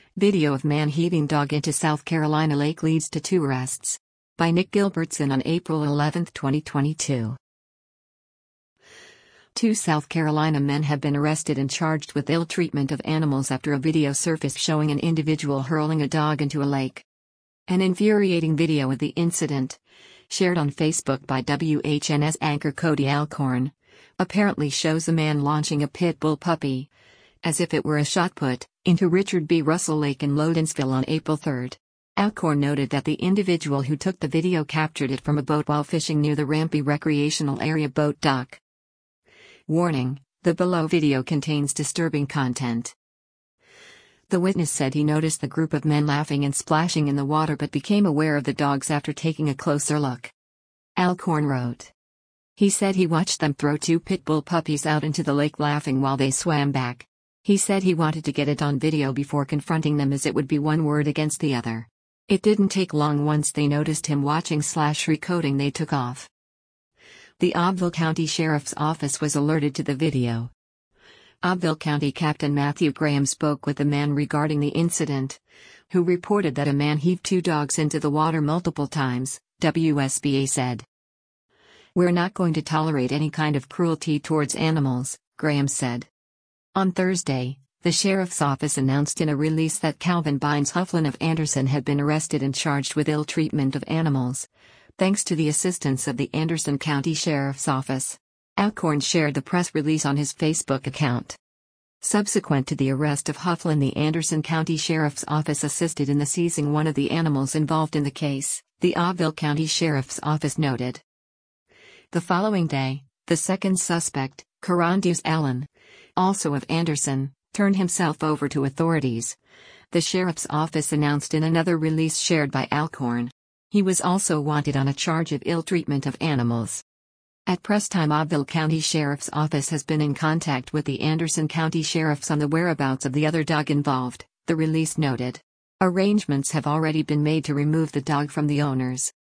Video of man heaving dog into South Carolina lake leads to 2 arrests. By Nick Gilbertson on April 11, 2022. 2 South Carolina men have been arrested and charged with ill treatment of animals after a video surfaced showing an individual hurling a dog into a lake. An infuriating video of the incident, shared on Facebook by WHNS anchor Cody Alcorn, apparently shows a man launching a pit bull puppy, as if it were a shot put, into Richard B. Russell Lake in Loudonsville on April 3. Alcorn noted that the individual who took the video captured it from a boat while fishing near the Rampy Recreational Area boat dock. Warning: the below video contains disturbing content. The witness said he noticed the group of men laughing and splashing in the water but became aware of the dogs after taking a closer look. Alcorn wrote. He said he watched them throw 2 pit bull puppies out into the lake laughing while they swam back. He said he wanted to get it on video before confronting them as it would be one word against the other. It didn't take long once they noticed him watching/recording they took off. The Abbeville County Sheriff's Office was alerted to the video. Abbeville County Captain Matthew Graham spoke with the man regarding the incident, who reported that a man heaved 2 dogs into the water multiple times, WSBA said. "We're not going to tolerate any kind of cruelty towards animals," Graham said. On Thursday, the Sheriff's Office announced in a release that Calvin Bynes Hufflin of Anderson had been arrested and charged with ill treatment of animals, thanks to the assistance of the Anderson County Sheriff's Office. Alcorn shared the press release on his Facebook account. Subsequent to the arrest of Hufflin, the Anderson County Sheriff's Office assisted in the seizing one of the animals involved in the case, the Abbeville County Sheriff's Office noted. The following day, the second suspect, Carondus Allen, also of Anderson, turned himself over to authorities. The Sheriff's Office announced in another release shared by Alcorn. He was also wanted on a charge of ill treatment of animals. At press time, Abbeville County Sheriff's Office has been in contact with the Anderson County Sheriffs on the whereabouts of the other dog involved, the release noted. Arrangements have already been made to remove the dog from the owners.